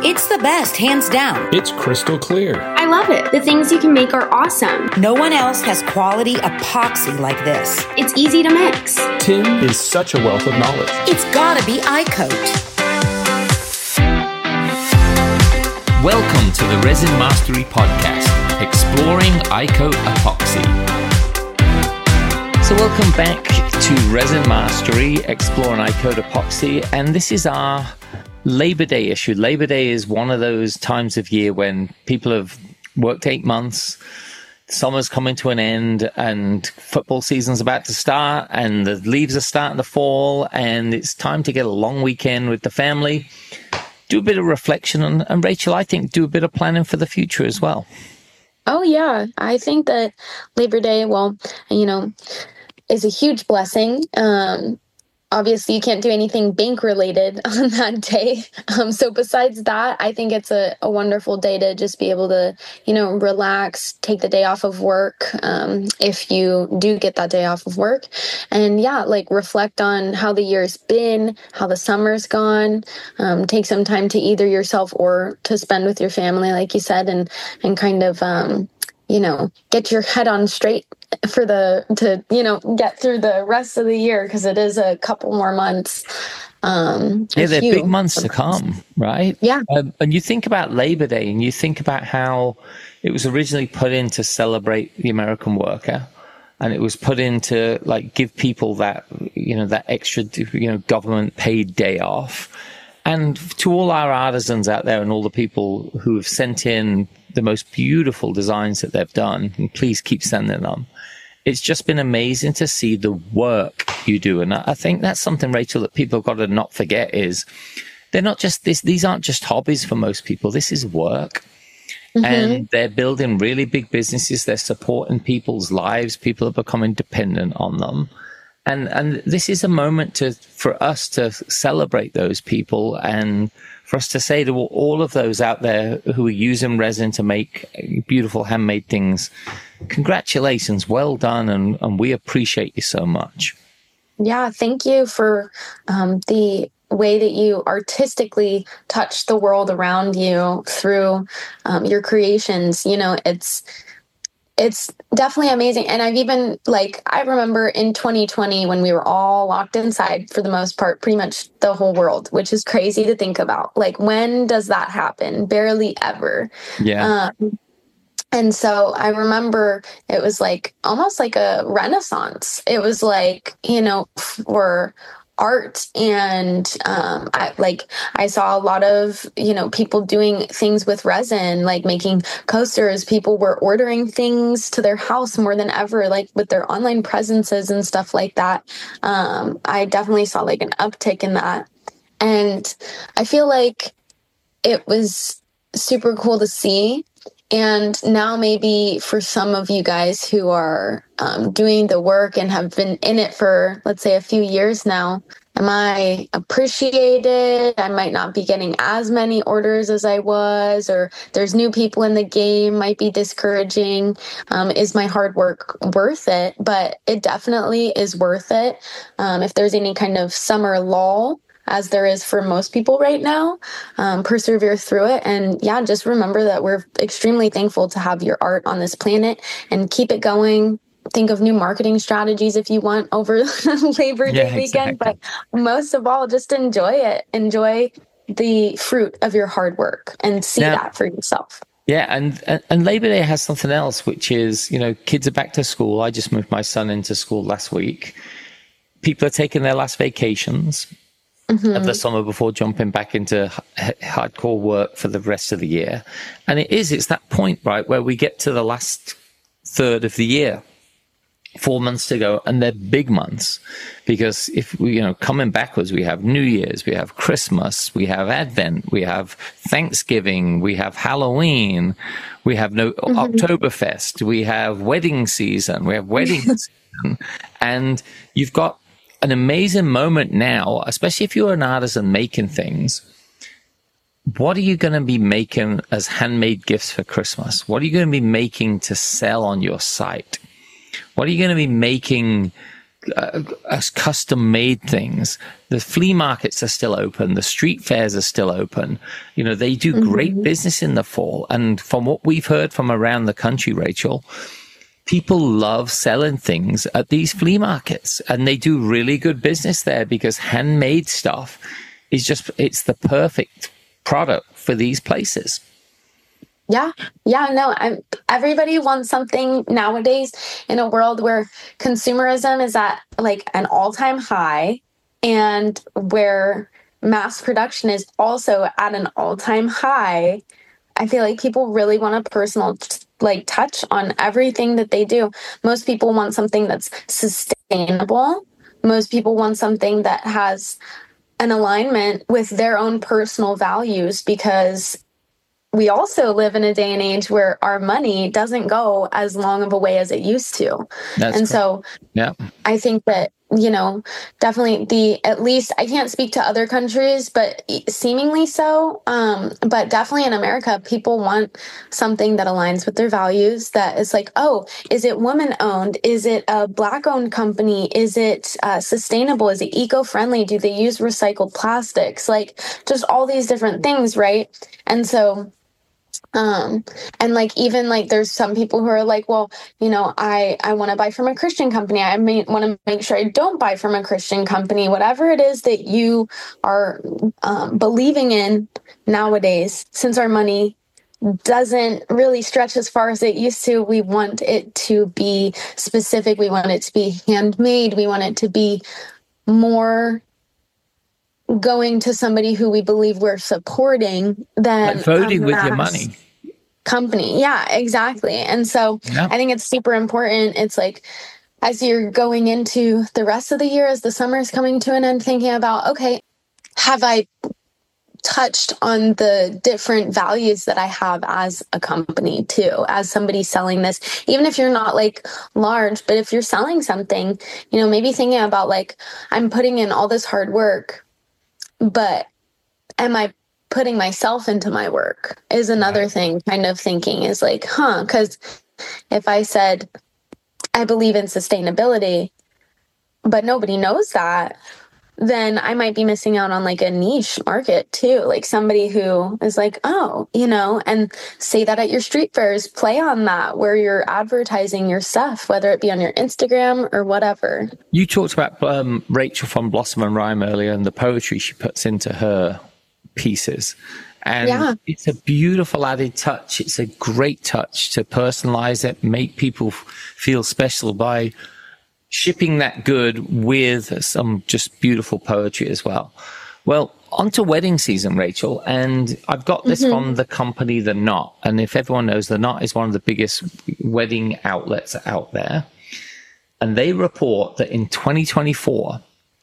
It's the best, hands down. It's crystal clear. I love it. The things you can make are awesome. No one else has quality epoxy like this. It's easy to mix. Tim is such a wealth of knowledge. It's gotta be iCoat. Welcome to the Resin Mastery Podcast, exploring iCoat epoxy. So welcome back to Resin Mastery, exploring iCoat epoxy, and this is our Labor Day issue. Labor Day is one of those times of year when people have worked 8 months, summer's coming to an end, and football season's about to start, and the leaves are starting to fall, and it's time to get a long weekend with the family, do a bit of reflection, and Rachel, I think, do a bit of planning for the future as well. Oh, yeah. I think that Labor Day, is a huge blessing. Obviously, you can't do anything bank related on that day. So besides that, I think it's a wonderful day to just be able to, relax, take the day off of work, if you do get that day off of work. And reflect on how the year's been, how the summer's gone, take some time to either yourself or to spend with your family, like you said, and kind of, get your head on straight to get through the rest of the year, because it is a couple more months. They're big months to come, right? Yeah. And you think about Labor Day, and you think about how it was originally put in to celebrate the American worker, and it was put in to give people that that extra government paid day off. And to all our artisans out there and all the people who have sent in the most beautiful designs that they've done, and please keep sending them. It's just been amazing to see the work you do. And I think that's something, Rachel, that people have got to not forget is they're not just these aren't just hobbies for most people. This is work. Mm-hmm. And they're building really big businesses. They're supporting people's lives. People are becoming dependent on them. And this is a moment for us to celebrate those people, and for us to say to all of those out there who are using resin to make beautiful handmade things, congratulations, well done, and we appreciate you so much. Yeah, thank you for the way that you artistically touch the world around you through your creations. It's definitely amazing. And I've even, I remember in 2020 when we were all locked inside for the most part, pretty much the whole world, which is crazy to think about. When does that happen? Barely ever. Yeah. And so I remember it was almost like a renaissance. It was for art, and I saw a lot of people doing things with resin, making coasters. People were ordering things to their house more than ever, with their online presences and stuff like that. I definitely saw an uptick in that, and I feel like it was super cool to see. And now maybe for some of you guys who are doing the work and have been in it for, let's say, a few years now, am I appreciated? I might not be getting as many orders as I was, or there's new people in the game, might be discouraging. Is my hard work worth it? But it definitely is worth it. If there's any kind of summer lull, as there is for most people right now, persevere through it. And just remember that we're extremely thankful to have your art on this planet, and keep it going. Think of new marketing strategies if you want over Labor Day weekend. But most of all, just enjoy it. Enjoy the fruit of your hard work and see that for yourself. Yeah, and Labor Day has something else, which is, kids are back to school. I just moved my son into school last week. People are taking their last vacations of the summer before jumping back into hardcore work for the rest of the year. And it's that point, right, where we get to the last third of the year, 4 months to go, and they're big months, because if we, coming backwards, we have New Year's, we have Christmas, we have Advent, we have Thanksgiving, we have Halloween, we have Oktoberfest, we have wedding season, we have wedding season, and you've got an amazing moment now, especially if you're an artisan making things. What are you going to be making as handmade gifts for Christmas? What are you going to be making to sell on your site? What are you going to be making as custom-made things. The flea markets are still open. The street fairs are still open. You know, they do great business in the fall. And from what we've heard from around the country, Rachel, people love selling things at these flea markets, and they do really good business there because handmade stuff is it's the perfect product for these places. Yeah. No, everybody wants something nowadays in a world where consumerism is at like an all-time high and where mass production is also at an all-time high. I feel like people really want a personal touch on everything that they do. Most people want something that's sustainable. Most people want something that has an alignment with their own personal values, because we also live in a day and age where our money doesn't go as long of a way as it used to. So I think that, you know, definitely at least I can't speak to other countries, but seemingly so. But definitely in America, people want something that aligns with their values, that is like, oh, is it woman owned? Is it a Black owned company? Is it sustainable? Is it eco-friendly? Do they use recycled plastics? Like just all these different things. Right. And so and like, even like, there's some people who are like, well, you know, I want to buy from a Christian company. I may want to make sure I don't buy from a Christian company. Whatever it is that you are believing in nowadays, since our money doesn't really stretch as far as it used to, we want it to be specific. We want it to be handmade. We want it to be more going to somebody who we believe we're supporting than like voting with your money company. Yeah, exactly. And so I think it's super important. It's like, as you're going into the rest of the year, as the summer is coming to an end, thinking about, okay, have I touched on the different values that I have as a company too, as somebody selling this, even if you're not like large, but if you're selling something, you know, maybe thinking about like, I'm putting in all this hard work, but am I putting myself into my work is another thing, kind of thinking is like, because if I said I believe in sustainability, but nobody knows that, then I might be missing out on like a niche market too. Like somebody who is like, oh, you know, and say that at your street fairs, play on that where you're advertising your stuff, whether it be on your Instagram or whatever. You talked about Rachel from Blossom and Rhyme earlier and the poetry she puts into her pieces. And it's a beautiful added touch. It's a great touch to personalize it, make people feel special by shipping that good with some just beautiful poetry as well. Well, on to wedding season, Rachel. And I've got this from the company The Knot. And if everyone knows, The Knot is one of the biggest wedding outlets out there. And they report that in 2024,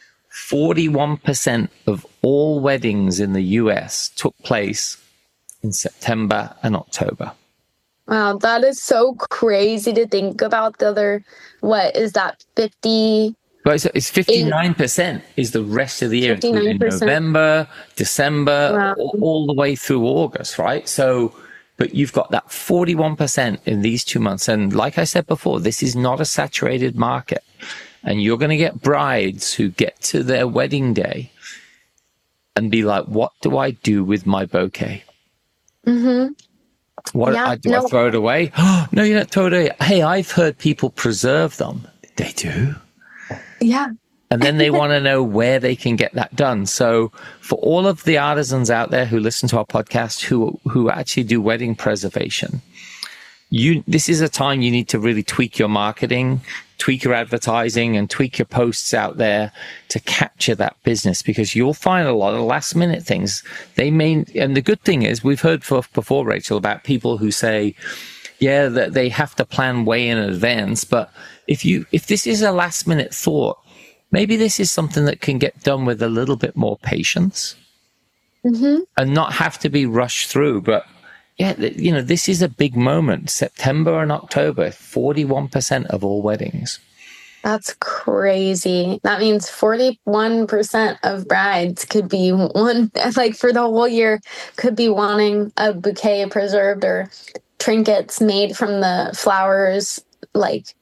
41% of all weddings in the US took place in September and October. Wow, that is so crazy to think about. The other, what is that, 50? Well, it's 59% is the rest of the year, including 59%. November, December, all the way through August, right? So, but you've got that 41% in these 2 months. And like I said before, this is not a saturated market. And you're going to get brides who get to their wedding day and be like, what do I do with my bouquet? Do I throw it away? No, you don't throw it away. Hey, I've heard people preserve them. They do. Yeah. And then they want to know where they can get that done. So for all of the artisans out there who listen to our podcast, who actually do wedding preservation, this is a time you need to really tweak your marketing, tweak your advertising, and tweak your posts out there to capture that business, because you'll find a lot of last minute things. And the good thing is, we've heard before, Rachel, about people who say, yeah, that they have to plan way in advance. But if this is a last minute thought, maybe this is something that can get done with a little bit more patience and not have to be rushed through. But yeah, you know, this is a big moment. September and October, 41% of all weddings. That's crazy. That means 41% of brides could be for the whole year, could be wanting a bouquet preserved or trinkets made from the flowers, like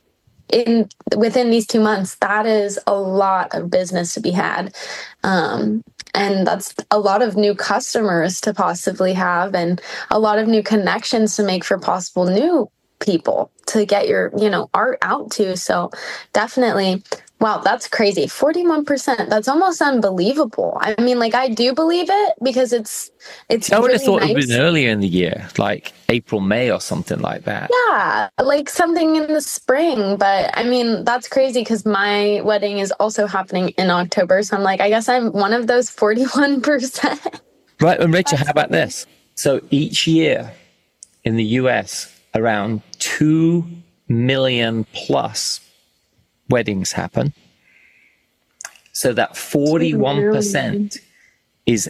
in within these 2 months, that is a lot of business to be had. And that's a lot of new customers to possibly have, and a lot of new connections to make for possible new people to get your, art out to. So definitely, wow, that's crazy. 41%. That's almost unbelievable. I mean, like, I do believe it because it's I would really have thought nice. it would have been earlier in the year, like April, May or something like that. Yeah, like something in the spring. But I mean, that's crazy because my wedding is also happening in October. So I'm like, I guess I'm one of those 41%. Right. And Rachel, how about this? So each year in the US, around 2 million plus weddings happen. So that 41% is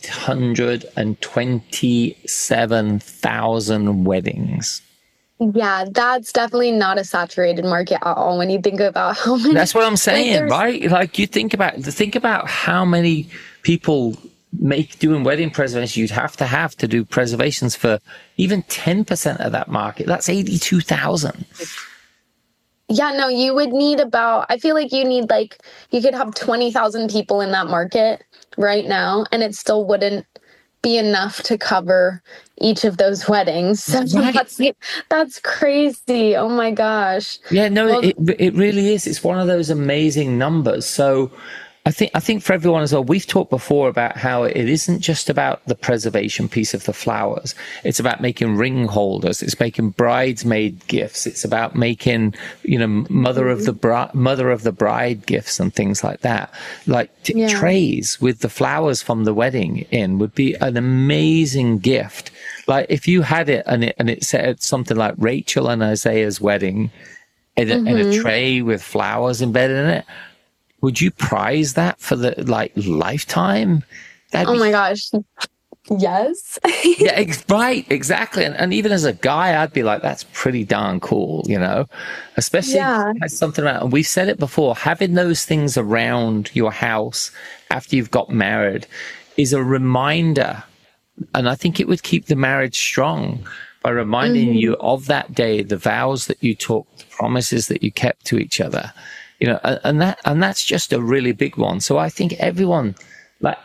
827,000 weddings. Yeah, that's definitely not a saturated market at all when you think about how many. That's what I'm saying, right? Like, you think about how many people doing wedding preservation you'd have to do preservations for even 10% of that market. That's 82,000. Yeah, no, you would need I feel like you need you could have 20,000 people in that market right now, and it still wouldn't be enough to cover each of those weddings. So Right. that's crazy. Oh my gosh. Yeah, no, it really is. It's one of those amazing numbers. So I think for everyone as well, we've talked before about how it isn't just about the preservation piece of the flowers. It's about making ring holders. It's making bridesmaid gifts. It's about making, mother of the bride gifts and things like that. Like trays with the flowers from the wedding in would be an amazing gift. Like if you had it and it said something like Rachel and Isaiah's wedding and a tray with flowers embedded in it. Would you prize that for the lifetime? My gosh. Yes. Yeah, right. Exactly. And even as a guy, I'd be like, that's pretty darn cool, especially if it has something around. And we've said it before, having those things around your house after you've got married is a reminder. And I think it would keep the marriage strong by reminding you of that day, the vows that you took, the promises that you kept to each other. And that's just a really big one. So I think everyone, like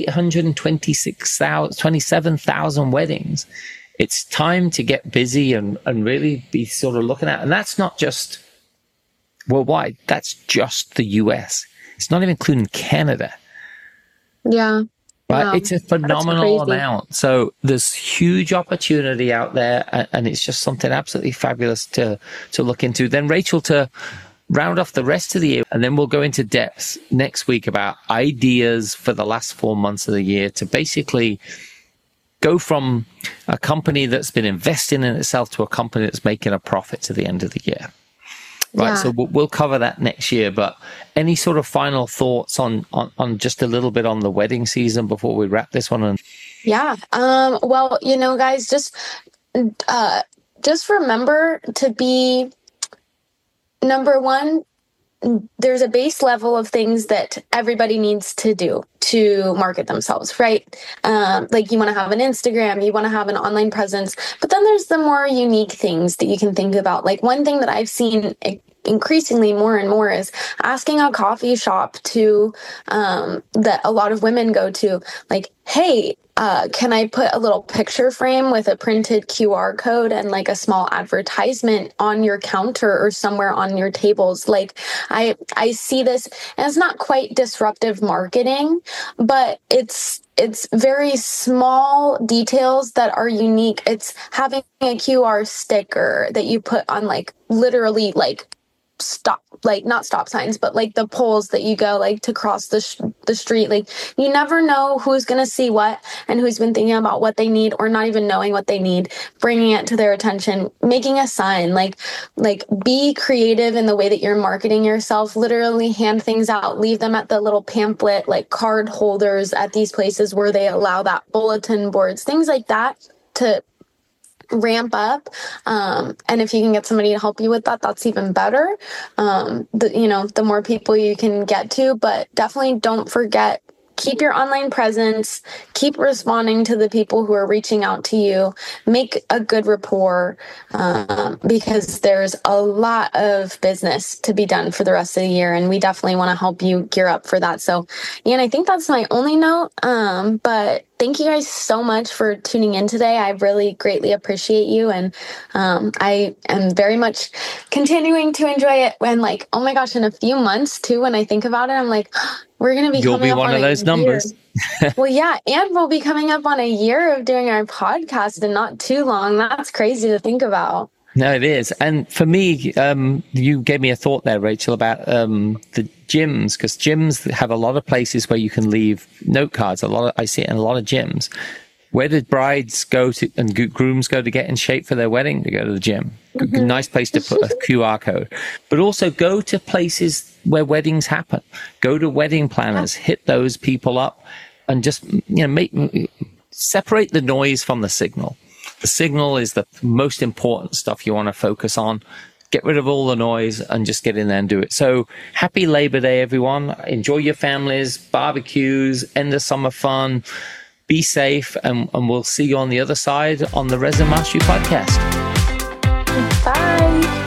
27,000 weddings, it's time to get busy and really be sort of looking at. And that's not just worldwide. That's just the US. It's not even including Canada. Yeah. Right. Wow. It's a phenomenal amount. So there's huge opportunity out there. And it's just something absolutely fabulous to look into. Then Rachel, to round off the rest of the year, and then we'll go into depth next week about ideas for the last 4 months of the year to basically go from a company that's been investing in itself to a company that's making a profit to the end of the year. Right. Yeah. So we'll cover that next year. But any sort of final thoughts on just a little bit on the wedding season before we wrap this one? Yeah. Well, guys, just remember to be, number one, there's a base level of things that everybody needs to do to market themselves, right? Like you want to have an Instagram, you want to have an online presence, but then there's the more unique things that you can think about. Like one thing that I've seen increasingly more and more is asking a coffee shop that a lot of women go to, like, hey, can I put a little picture frame with a printed QR code and like a small advertisement on your counter or somewhere on your tables? Like I see this, and it's not quite disruptive marketing, but it's very small details that are unique. It's having a QR sticker that you put on literally not stop signs, but the poles that you go to cross the street. Like you never know who's going to see what and who's been thinking about what they need or not even knowing what they need, bringing it to their attention, making a sign, like be creative in the way that you're marketing yourself. Literally hand things out, leave them at the little pamphlet, card holders at these places where they allow that, bulletin boards, things like that to ramp up. And if you can get somebody to help you with that, that's even better. The more people you can get to, but definitely don't forget keep your online presence, keep responding to the people who are reaching out to you, make a good rapport, because there's a lot of business to be done for the rest of the year. And we definitely want to help you gear up for that. So, and I think that's my only note. But thank you guys so much for tuning in today. I really greatly appreciate you. And I am very much continuing to enjoy it. When like, oh my gosh, in a few months too, when I think about it, I'm like, we're going to be You'll be one of those numbers. Well, yeah. And we'll be coming up on a year of doing our podcast in not too long. That's crazy to think about. No, it is. And for me, you gave me a thought there, Rachel, about the gyms, because gyms have a lot of places where you can leave note cards. I see it in a lot of gyms. Where did brides go to and grooms go to get in shape for their wedding? To go to the gym. Mm-hmm. Nice place to put a QR code. But also go to places where weddings happen. Go to wedding planners, hit those people up, and just separate the noise from the signal. The signal is the most important stuff you want to focus on. Get rid of all the noise and just get in there and do it. So happy Labor Day, everyone. Enjoy your families, barbecues, end of summer fun. Be safe, and we'll see you on the other side on the Resin Mastery podcast. Bye.